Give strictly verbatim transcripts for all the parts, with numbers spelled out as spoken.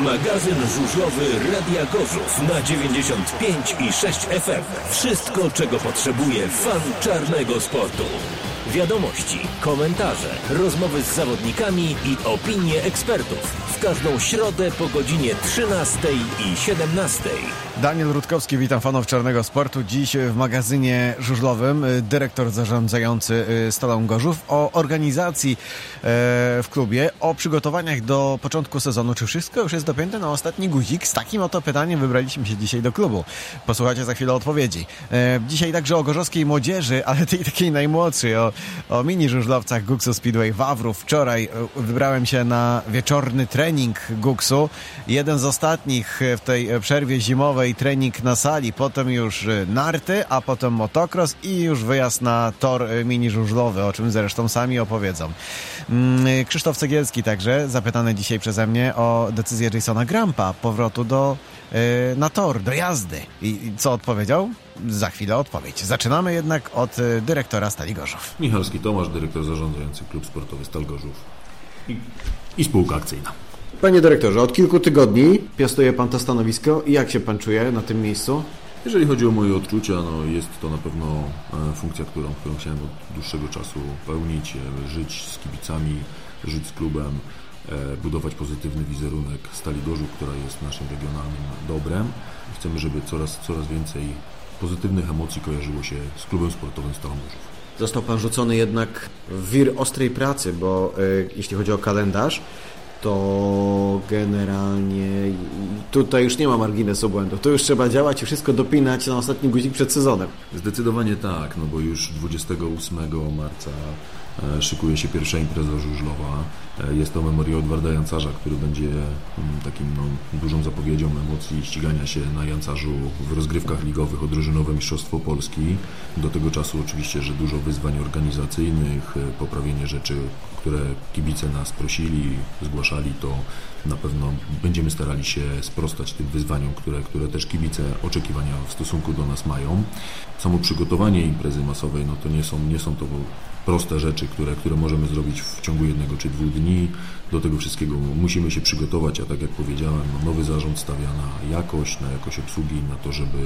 Magazyn żużlowy Radia Gorzów na dziewięćdziesiąt pięć i sześć F M. Wszystko, czego potrzebuje fan czarnego sportu. Wiadomości, komentarze, rozmowy z zawodnikami i opinie ekspertów. W każdą środę po godzinie trzynastej i siedemnastej. Daniel Rutkowski, witam fanów czarnego sportu. Dziś w magazynie żużlowym dyrektor zarządzający Stalą Gorzów o organizacji w klubie, o przygotowaniach do początku sezonu. Czy wszystko już jest dopięte na ostatni guzik? Z takim oto pytaniem wybraliśmy się dzisiaj do klubu. Posłuchajcie za chwilę odpowiedzi. Dzisiaj także o gorzowskiej młodzieży, ale tej takiej najmłodszej, o, o mini żużlowcach Guksu Speedway Wawrów. Wczoraj wybrałem się na wieczorny trening Guksu. Jeden z ostatnich w tej przerwie zimowej trening na sali, potem już narty, a potem motocross i już wyjazd na tor mini żużlowy, o czym zresztą sami opowiedzą. Krzysztof Cegielski także, zapytany dzisiaj przeze mnie o decyzję Jasona Grampa, powrotu do, na tor, do jazdy. I, i co odpowiedział? Za chwilę odpowiedź. Zaczynamy jednak od dyrektora Stali Gorzów. Michalski Tomasz, dyrektor zarządzający Klub Sportowy Stal Gorzów i, i spółka akcyjna. Panie dyrektorze, od kilku tygodni piastuje pan to stanowisko i jak się pan czuje na tym miejscu? Jeżeli chodzi o moje odczucia, no jest to na pewno funkcja, którą, którą chciałem od dłuższego czasu pełnić, żyć z kibicami, żyć z klubem, budować pozytywny wizerunek Stali Gorzów, która jest naszym regionalnym dobrem. Chcemy, żeby coraz, coraz więcej pozytywnych emocji kojarzyło się z klubem sportowym Stalą Gorzów. Został pan rzucony jednak w wir ostrej pracy, bo y, jeśli chodzi o kalendarz, to generalnie tutaj już nie ma marginesu błędu. Tu już trzeba działać i wszystko dopinać na ostatni guzik przed sezonem. Zdecydowanie tak, no bo już dwudziestego ósmego marca szykuje się pierwsza impreza żużlowa. Jest to memoriał Edwarda Jancarza, który będzie takim no, dużą zapowiedzią emocji ścigania się na Jancarzu w rozgrywkach ligowych o drużynowe Mistrzostwo Polski. Do tego czasu oczywiście, że dużo wyzwań organizacyjnych, poprawienie rzeczy, które kibice nas prosili, zgłaszali, to na pewno będziemy starali się sprostać tym wyzwaniom, które, które też kibice oczekiwania w stosunku do nas mają. Samo przygotowanie imprezy masowej, no to nie są, nie są to proste rzeczy, które, które możemy zrobić w ciągu jednego czy dwóch dni. Do tego wszystkiego musimy się przygotować, a tak jak powiedziałem, no nowy zarząd stawia na jakość, na jakość obsługi, na to, żeby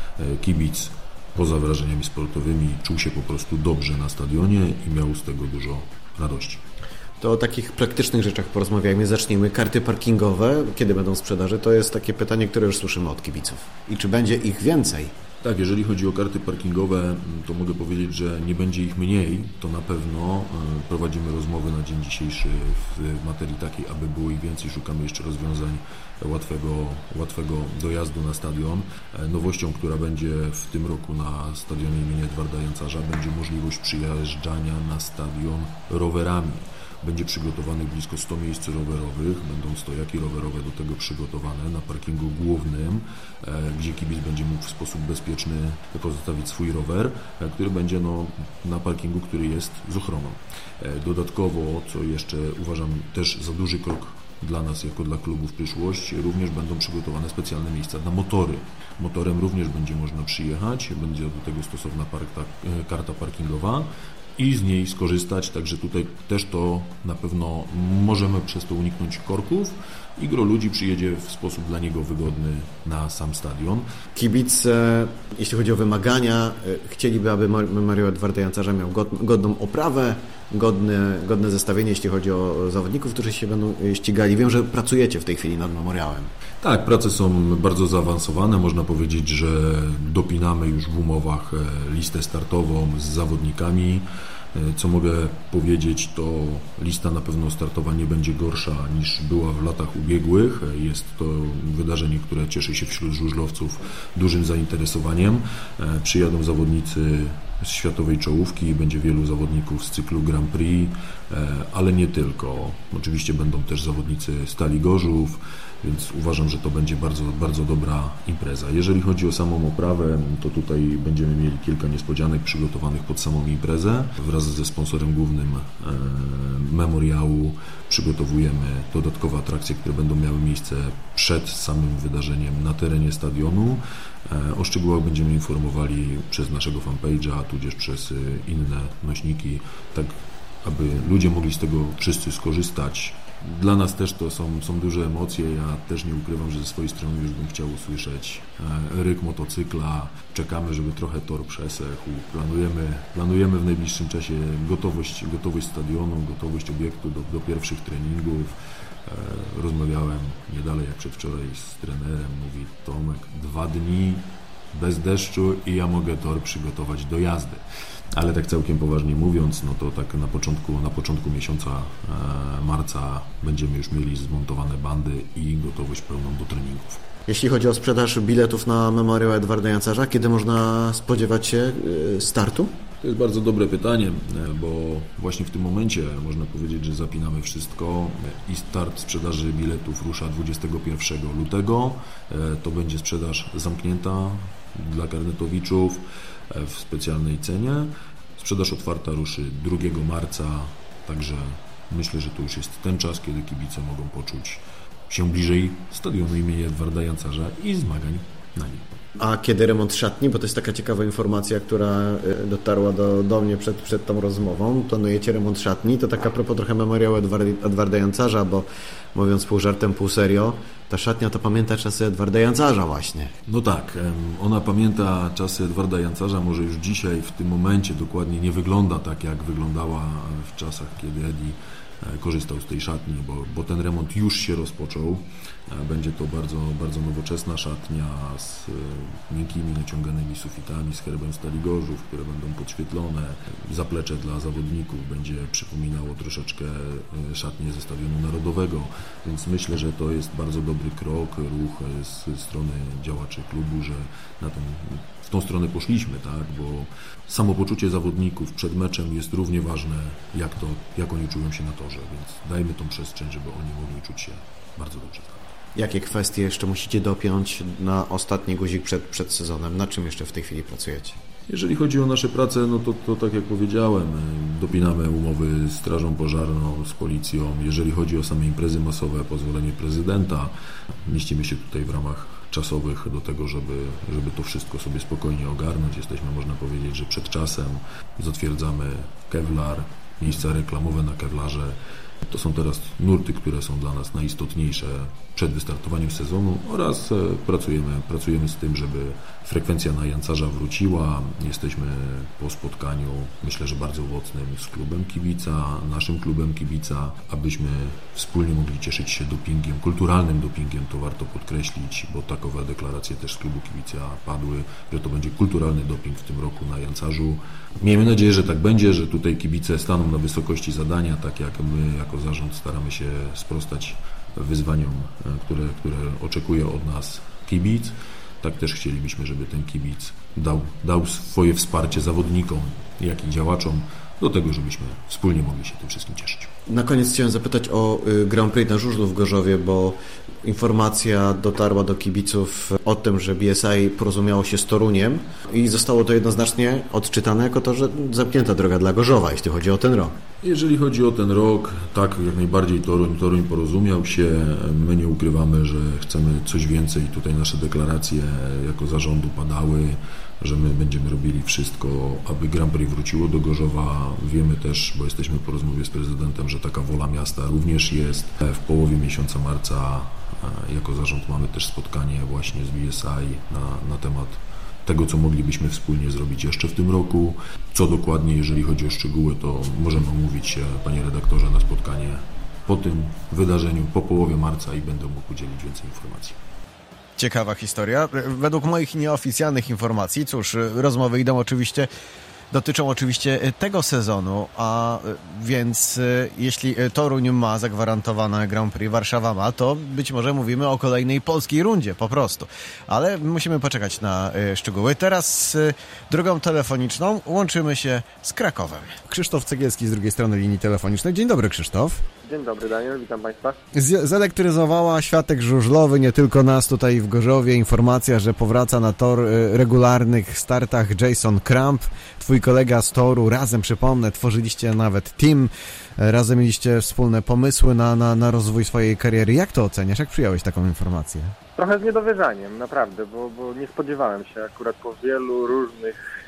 kibic poza wrażeniami sportowymi czuł się po prostu dobrze na stadionie i miał z tego dużo radości. To o takich praktycznych rzeczach porozmawiajmy. Zacznijmy. Karty parkingowe, kiedy będą w sprzedaży? To jest takie pytanie, które już słyszymy od kibiców. I czy będzie ich więcej? Tak, jeżeli chodzi o karty parkingowe, to mogę powiedzieć, że nie będzie ich mniej. To na pewno prowadzimy rozmowy na dzień dzisiejszy w materii takiej, aby było ich więcej. Szukamy jeszcze rozwiązań łatwego, łatwego dojazdu na stadion. Nowością, która będzie w tym roku na stadionie imienia Edwarda Jancarza, będzie możliwość przyjeżdżania na stadion rowerami. Będzie przygotowanych blisko sto miejsc rowerowych, będą stojaki rowerowe do tego przygotowane na parkingu głównym, gdzie kibic będzie mógł w sposób bezpieczny pozostawić swój rower, który będzie no, na parkingu, który jest z ochroną. Dodatkowo, co jeszcze uważam też za duży krok dla nas, jako dla klubu w przyszłość, również będą przygotowane specjalne miejsca na motory. Motorem również będzie można przyjechać, będzie do tego stosowna park, karta parkingowa i z niej skorzystać, także tutaj też to na pewno możemy przez to uniknąć korków i gro ludzi przyjedzie w sposób dla niego wygodny na sam stadion. Kibice, jeśli chodzi o wymagania, chcieliby, aby memoriał Edwarda Jancarza miał godną oprawę, godne, godne zestawienie, jeśli chodzi o zawodników, którzy się będą ścigali. Wiem, że pracujecie w tej chwili nad memoriałem. Tak, prace są bardzo zaawansowane. Można powiedzieć, że dopinamy już w umowach listę startową z zawodnikami. Co mogę powiedzieć, to lista na pewno startowa nie będzie gorsza niż była w latach ubiegłych. Jest to wydarzenie, które cieszy się wśród żużlowców dużym zainteresowaniem. Przyjadą zawodnicy z światowej czołówki, będzie wielu zawodników z cyklu Grand Prix, ale nie tylko. Oczywiście będą też zawodnicy Stali Gorzów, więc uważam, że to będzie bardzo, bardzo dobra impreza. Jeżeli chodzi o samą oprawę, to tutaj będziemy mieli kilka niespodzianek przygotowanych pod samą imprezę. Wraz ze sponsorem głównym e, memoriału przygotowujemy dodatkowe atrakcje, które będą miały miejsce przed samym wydarzeniem na terenie stadionu. E, o szczegółach będziemy informowali przez naszego fanpage'a, tudzież przez inne nośniki, tak aby ludzie mogli z tego wszyscy skorzystać Dla nas też to są, są duże emocje. Ja też nie ukrywam, że ze swojej strony już bym chciał usłyszeć ryk motocykla. Czekamy, żeby trochę tor przesechł. Planujemy, planujemy w najbliższym czasie gotowość, gotowość stadionu, gotowość obiektu do, do pierwszych treningów. Rozmawiałem nie dalej jak przedwczoraj z trenerem. Mówi: Tomek, dwa dni bez deszczu i ja mogę tor przygotować do jazdy. Ale tak całkiem poważnie mówiąc, no to tak na początku, na początku miesiąca e, marca będziemy już mieli zmontowane bandy i gotowość pełną do treningów. Jeśli chodzi o sprzedaż biletów na memoriał Edwarda Jancarza, kiedy można spodziewać się startu? To jest bardzo dobre pytanie, bo właśnie w tym momencie można powiedzieć, że zapinamy wszystko i start sprzedaży biletów rusza dwudziestego pierwszego lutego. To będzie sprzedaż zamknięta dla karnetowiczów w specjalnej cenie. Sprzedaż otwarta ruszy drugiego marca, także myślę, że to już jest ten czas, kiedy kibice mogą poczuć się bliżej stadionu imienia Edwarda Jancarza i zmagań na nim. A kiedy remont szatni? Bo to jest taka ciekawa informacja, która dotarła do, do mnie przed, przed tą rozmową. Planujecie remont szatni. To tak a propos trochę memoriału Edwarda Jancarza, bo mówiąc pół żartem, pół serio, ta szatnia to pamięta czasy Edwarda Jancarza właśnie. No tak, ona pamięta czasy Edwarda Jancarza, może już dzisiaj w tym momencie dokładnie nie wygląda tak, jak wyglądała w czasach, kiedy Edi korzystał z tej szatni, bo, bo ten remont już się rozpoczął. Będzie to bardzo, bardzo nowoczesna szatnia z miękkimi, naciąganymi sufitami, z herbem Stali Gorzów, które będą podświetlone. Zaplecze dla zawodników będzie przypominało troszeczkę szatnię ze Stadionu Narodowego, więc myślę, że to jest bardzo dobry krok, ruch z strony działaczy klubu, że na ten, w tą stronę poszliśmy, tak, bo samopoczucie zawodników przed meczem jest równie ważne, jak to, jak oni czują się na torze, więc dajmy tą przestrzeń, żeby oni mogli czuć się bardzo dobrze. Jakie kwestie jeszcze musicie dopiąć na ostatni guzik przed, przed sezonem? Na czym jeszcze w tej chwili pracujecie? Jeżeli chodzi o nasze prace, no to, to tak jak powiedziałem, dopinamy umowy z Strażą Pożarną, z Policją. Jeżeli chodzi o same imprezy masowe, pozwolenie prezydenta, mieścimy się tutaj w ramach czasowych do tego, żeby, żeby to wszystko sobie spokojnie ogarnąć. Jesteśmy, można powiedzieć, że przed czasem. Zatwierdzamy kevlar, miejsca reklamowe na kevlarze. To są teraz nurty, które są dla nas najistotniejsze przed wystartowaniem sezonu oraz pracujemy, pracujemy z tym, żeby frekwencja na Jancarza wróciła. Jesteśmy po spotkaniu, myślę, że bardzo owocnym z klubem kibica, naszym klubem kibica, abyśmy wspólnie mogli cieszyć się dopingiem, kulturalnym dopingiem, to warto podkreślić, bo takowe deklaracje też z klubu kibica padły, że to będzie kulturalny doping w tym roku na Jancarzu. Miejmy nadzieję, że tak będzie, że tutaj kibice staną na wysokości zadania, tak jak my jako zarząd staramy się sprostać wyzwaniom, które, które oczekuje od nas kibic. Tak też chcielibyśmy, żeby ten kibic dał, dał swoje wsparcie zawodnikom, jak i działaczom do tego, żebyśmy wspólnie mogli się tym wszystkim cieszyć. Na koniec chciałem zapytać o Grand Prix na żużlu w Gorzowie, bo informacja dotarła do kibiców o tym, że B S I porozumiało się z Toruniem i zostało to jednoznacznie odczytane jako to, że zamknięta droga dla Gorzowa, jeśli chodzi o ten rok. Jeżeli chodzi o ten rok, tak, jak najbardziej Toruń, Toruń porozumiał się. My nie ukrywamy, że chcemy coś więcej. Tutaj nasze deklaracje jako zarządu padały, że my będziemy robili wszystko, aby Grand Prix wróciło do Gorzowa. Wiemy też, bo jesteśmy po rozmowie z prezydentem, że taka wola miasta również jest. W połowie miesiąca marca jako zarząd mamy też spotkanie właśnie z B S I na, na temat tego, co moglibyśmy wspólnie zrobić jeszcze w tym roku. Co dokładnie, jeżeli chodzi o szczegóły, to możemy umówić się, panie redaktorze, na spotkanie po tym wydarzeniu, po połowie marca i będę mógł udzielić więcej informacji. Ciekawa historia. Według moich nieoficjalnych informacji, cóż, rozmowy idą oczywiście, dotyczą oczywiście tego sezonu, a więc jeśli Toruń ma zagwarantowane Grand Prix, Warszawa ma, to być może mówimy o kolejnej polskiej rundzie po prostu. Ale musimy poczekać na szczegóły. Teraz drogą telefoniczną łączymy się z Krakowem. Krzysztof Cegielski z drugiej strony linii telefonicznej. Dzień dobry, Krzysztof. Dzień dobry, Daniel, witam Państwa. Z- zelektryzowała światek żużlowy, nie tylko nas tutaj w Gorzowie. Informacja, że powraca na tor y, regularnych startach Jason Kramp. Twój kolega z toru, razem przypomnę, tworzyliście nawet team, razem mieliście wspólne pomysły na, na, na rozwój swojej kariery. Jak to oceniasz? Jak przyjąłeś taką informację? Trochę z niedowierzaniem, naprawdę, bo, bo nie spodziewałem się akurat po wielu różnych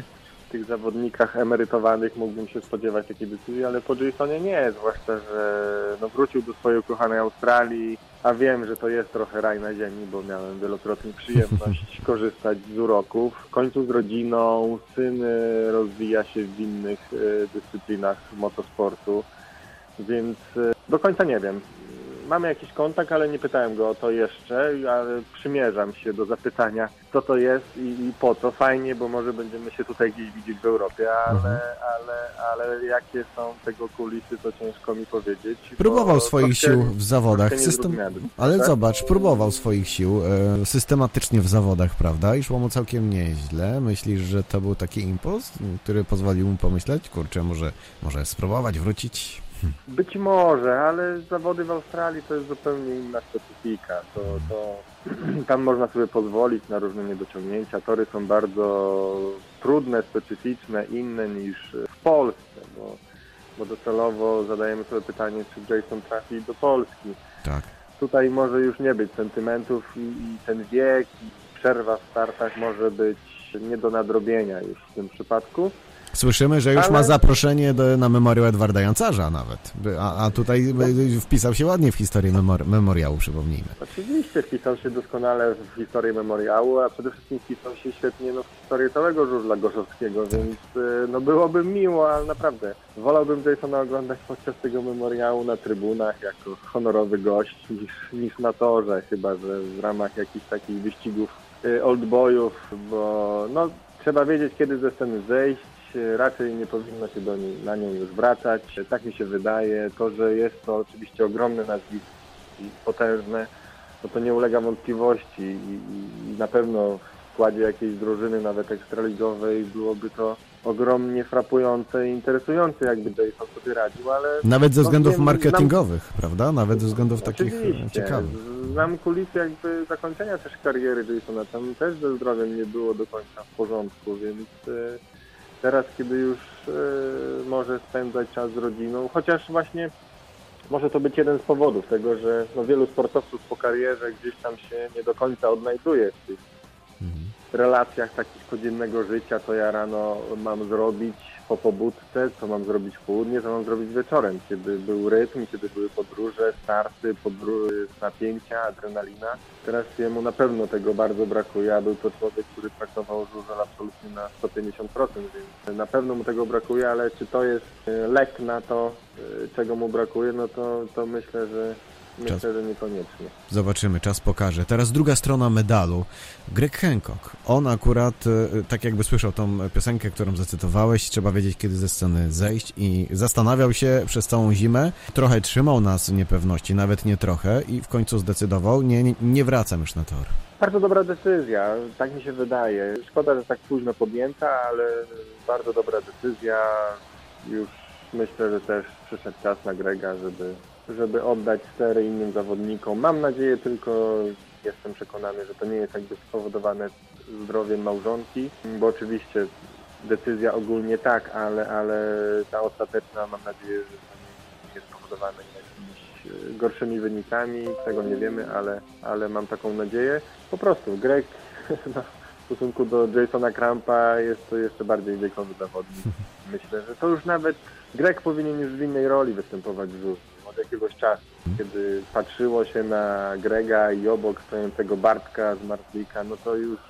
tych zawodnikach emerytowanych mógłbym się spodziewać takiej decyzji, ale po Jasonie nie, zwłaszcza, że no wrócił do swojej ukochanej Australii, a wiem, że to jest trochę raj na ziemi, bo miałem wielokrotnie przyjemność korzystać z uroków. W końcu z rodziną, syn rozwija się w innych dyscyplinach motosportu, więc do końca nie wiem. Mamy jakiś kontakt, ale nie pytałem go o to jeszcze, ale przymierzam się do zapytania, co to jest i, i po co. Fajnie, bo może będziemy się tutaj gdzieś widzieć w Europie, ale, mhm. ale, ale jakie są tego kulisy, to ciężko mi powiedzieć. Próbował swoich sił w zawodach. System... Ale tak? zobacz, próbował swoich sił e, systematycznie w zawodach, prawda? I szło mu całkiem nieźle. Myślisz, że to był taki impuls, który pozwolił mu pomyśleć, kurczę, może, może spróbować wrócić? Być może, ale zawody w Australii to jest zupełnie inna specyfika. To, to, tam można sobie pozwolić na różne niedociągnięcia. Tory są bardzo trudne, specyficzne, inne niż w Polsce, bo, bo docelowo zadajemy sobie pytanie, czy Jason trafi do Polski. Tak. Tutaj może już nie być sentymentów i, i ten wiek, i przerwa w startach może być nie do nadrobienia już w tym przypadku. Słyszymy, że już ale... ma zaproszenie do, na memoriał Edwarda Jancarza nawet, a, a tutaj wpisał się ładnie w historię memori- memoriału, przypomnijmy. Oczywiście wpisał się doskonale w historię memoriału, a przede wszystkim wpisał się świetnie no, w historię całego żużla gorzowskiego, tak. Więc no, byłoby miło, ale naprawdę wolałbym Jasona oglądać podczas tego memoriału na trybunach jako honorowy gość niż, niż na torze, chyba że w ramach jakichś takich wyścigów y, oldboyów, bo no, trzeba wiedzieć, kiedy ze sceny zejść. Raczej nie powinno się do niej, na nią już wracać. Tak mi się wydaje. To, że jest to oczywiście ogromne nazwisko i potężne, no to nie ulega wątpliwości i, i, i na pewno w składzie jakiejś drużyny, nawet ekstraligowej, byłoby to ogromnie frapujące i interesujące, jakby Jason sobie radził, ale... Nawet ze względów no, wiem, marketingowych, znam... prawda? Nawet ze względów takich Oczywiście. ciekawych. Znam kulisy jakby zakończenia też kariery Jasona. Tam też ze zdrowiem nie było do końca w porządku, więc... Teraz, kiedy już y, może spędzać czas z rodziną, chociaż właśnie może to być jeden z powodów tego, że no, wielu sportowców po karierze gdzieś tam się nie do końca odnajduje w tych mhm. relacjach takich codziennego życia, co ja rano mam zrobić po pobudce, co mam zrobić w południe, co mam zrobić wieczorem, kiedy był rytm, kiedy były podróże, starty, podróże, napięcia, adrenalina. Teraz jemu na pewno tego bardzo brakuje, a był to człowiek, który traktował żużel absolutnie na sto pięćdziesiąt procent, więc na pewno mu tego brakuje, ale czy to jest lek na to, czego mu brakuje, no to, to myślę, że Myślę, czas... że niekoniecznie. Zobaczymy, czas pokaże. Teraz druga strona medalu. Greg Hancock. On akurat, tak jakby słyszał tą piosenkę, którą zacytowałeś, trzeba wiedzieć, kiedy ze sceny zejść i zastanawiał się przez całą zimę. Trochę trzymał nas w niepewności, nawet nie trochę i w końcu zdecydował, nie, nie, nie wracam już na tor. Bardzo dobra decyzja, tak mi się wydaje. Szkoda, że tak późno podjęta, ale bardzo dobra decyzja. Już myślę, że też przyszedł czas na Grega, żeby żeby oddać stery innym zawodnikom. Mam nadzieję tylko, jestem przekonany, że to nie jest jakby spowodowane zdrowiem małżonki, bo oczywiście decyzja ogólnie tak, ale, ale ta ostateczna, mam nadzieję, że to nie jest spowodowane jakimiś gorszymi wynikami, tego nie wiemy, ale, ale mam taką nadzieję. Po prostu Greg no, w stosunku do Jasona Krampa jest to jeszcze bardziej wiekowy zawodnik. Myślę, że to już nawet Greg powinien już w innej roli występować w żużlu. Od jakiegoś czasu, kiedy patrzyło się na Grega i obok stojącego Bartka z Martlika, no to już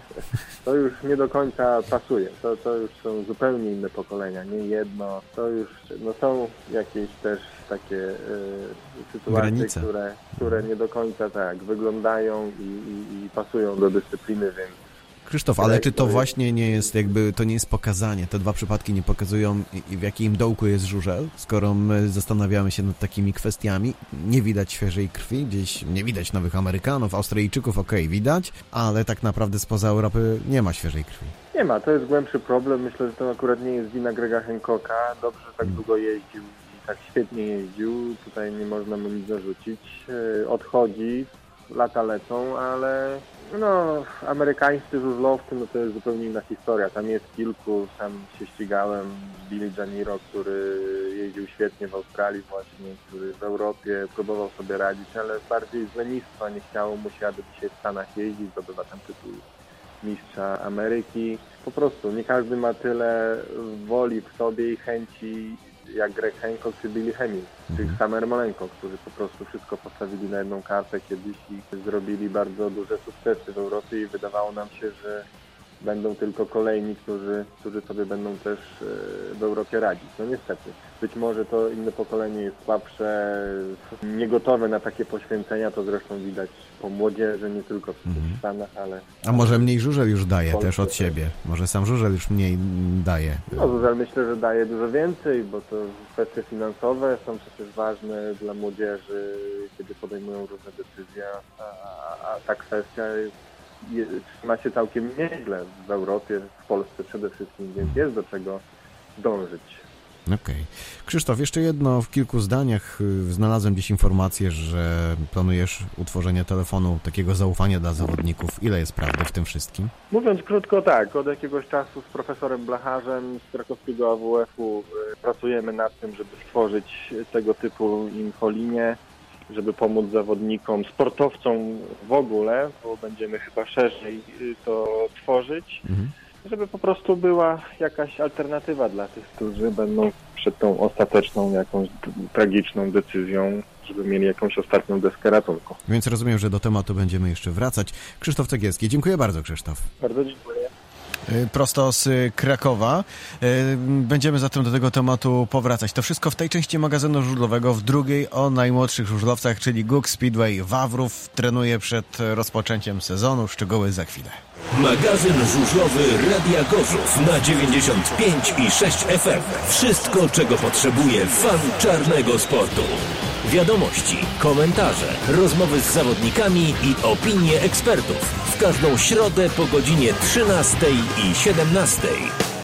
to już nie do końca pasuje. To, to już są zupełnie inne pokolenia, nie jedno. To już no są jakieś też takie y, sytuacje, które, które nie do końca tak wyglądają i, i, i pasują do dyscypliny, więc Krzysztof, ale czy to właśnie nie jest jakby, to nie jest pokazanie, te dwa przypadki nie pokazują i w jakim dołku jest żużel, skoro my zastanawiamy się nad takimi kwestiami, nie widać świeżej krwi, gdzieś nie widać nowych Amerykanów, Australijczyków, okej, okay, widać, ale tak naprawdę spoza Europy nie ma świeżej krwi. Nie ma, to jest głębszy problem, myślę, że to akurat nie jest wina Grega Hancocka, dobrze tak hmm. długo jeździł i tak świetnie jeździł, tutaj nie można mu nic zarzucić, odchodzi, lata lecą, ale no, amerykańscy żużlowcy, no to jest zupełnie inna historia. Tam jest kilku, tam się ścigałem, Billy Janiro, który jeździł świetnie w Australii właśnie, który w Europie próbował sobie radzić, ale bardziej z lenistwa nie chciało mu się, aby dzisiaj w Stanach jeździć, zdobywa tam tytuł mistrza Ameryki. Po prostu nie każdy ma tyle woli w sobie i chęci jak Greg Hancock czy Billy Heming, czy Sam Ermolenko, którzy po prostu wszystko postawili na jedną kartę kiedyś i zrobili bardzo duże sukcesy w Europie i wydawało nam się, że będą tylko kolejni, którzy, którzy sobie będą też w Europie radzić. No niestety. Być może to inne pokolenie jest słabsze, niegotowe na takie poświęcenia, to zresztą widać po młodzieży, nie tylko w mhm. Stanach, ale... A może mniej Żużel już daje też od siebie? Może sam Żużel już mniej daje? No Żużel myślę, że daje dużo więcej, bo to kwestie finansowe są przecież ważne dla młodzieży, kiedy podejmują różne decyzje, a, a, a ta kwestia jest trzyma się całkiem nieźle w Europie, w Polsce przede wszystkim, więc jest do czego dążyć. Okej. Okay. Krzysztof, jeszcze jedno w kilku zdaniach. Znalazłem gdzieś informację, że planujesz utworzenie telefonu takiego zaufania dla zawodników. Ile jest prawdy w tym wszystkim? Mówiąc krótko, tak. Od jakiegoś czasu z profesorem Blacharzem z krakowskiego A W F-u pracujemy nad tym, żeby stworzyć tego typu infolinię, żeby pomóc zawodnikom, sportowcom w ogóle, bo będziemy chyba szerzej to tworzyć, mhm. żeby po prostu była jakaś alternatywa dla tych, którzy będą przed tą ostateczną, jakąś tragiczną decyzją, żeby mieli jakąś ostatnią deskę ratunku. Więc rozumiem, że do tematu będziemy jeszcze wracać. Krzysztof Cegielski. Dziękuję bardzo, Krzysztof. Bardzo dziękuję. Prosto z Krakowa. Będziemy zatem do tego tematu powracać. To wszystko w tej części magazynu żużlowego, w drugiej o najmłodszych żużlowcach, czyli G U K Speedway Wawrów trenuje przed rozpoczęciem sezonu. Szczegóły za chwilę. Magazyn żużlowy Radia Gorzów na dziewięćdziesiąt pięć i sześć F M. Wszystko, czego potrzebuje fan czarnego sportu. Wiadomości, komentarze, rozmowy z zawodnikami i opinie ekspertów. W każdą środę po godzinie trzynastej i siedemnastej.